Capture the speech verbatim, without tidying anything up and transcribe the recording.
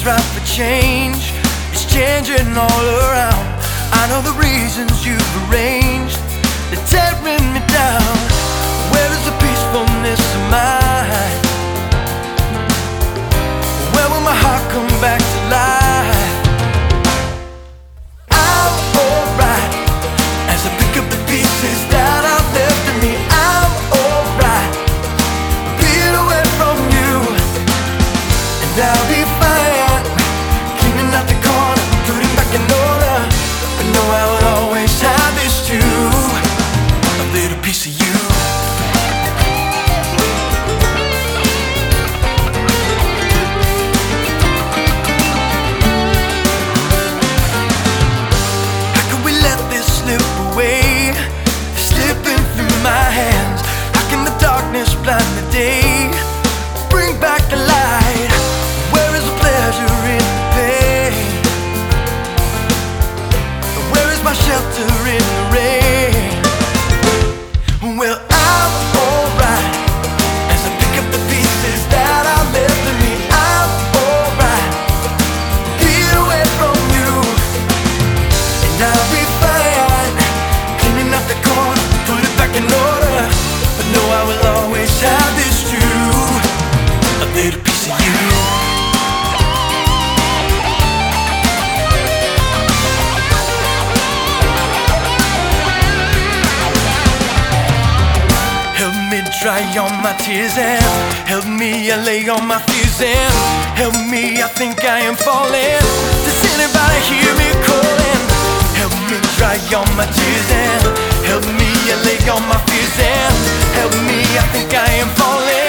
time's right for change. It's changing all around. I know the reasons you've arranged. They're tearing me down. Where is the peacefulness of mine? Where will my heart come back to life? I'm alright as I pick up the pieces that I've left in me. I'm alright being away from you, and I'll be fine cleaning out the corner, putting back in order. But know I will always have this too, a little piece of you. Blind the day, bring back the light. Where is the pleasure in the pain? Where is my shelter in the rain? Well, I'm alright as I pick up the pieces that I left in me. I'm alright being away from you, and I'll be fine cleaning up the corner, put it back in order. But no, I will always have this too, a little piece of you. Help me dry all my tears and help me allay all my fears and help me, I think I am falling. Does anybody hear me calling? Help me dry all my tears and help me allay all my fears and help me, I think I am falling.